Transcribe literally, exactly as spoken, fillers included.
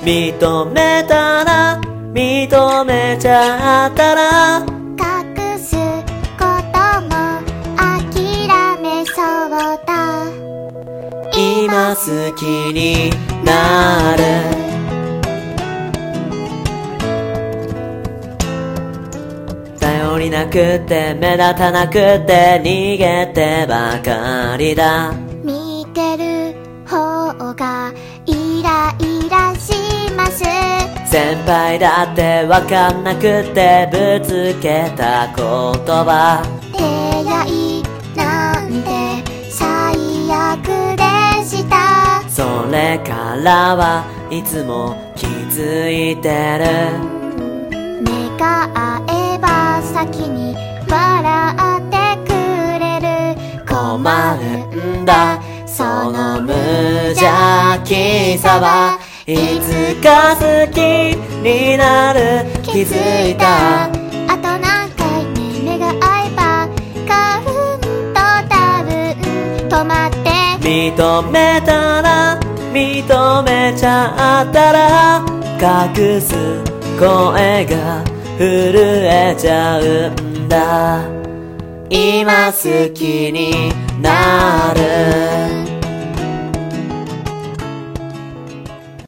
認めたら認めちゃったら隠すことも諦めそうだ。 今好きになる。頼りなくて目立たなくて逃げてばかりだ。 見てる方がイライラします。 先輩だってわかんなくてぶつけた言葉。 出会いなんて最悪でした。 それからはいつも気づいてる。 目が合えば先に笑ってくれる。 困るんだその無邪気さは。いつか好きになる気づいた。 あと何回ね目が合えばカウントダウン止まって。 認めたら認めちゃったら隠す声が震えちゃうんだ。今好きになる。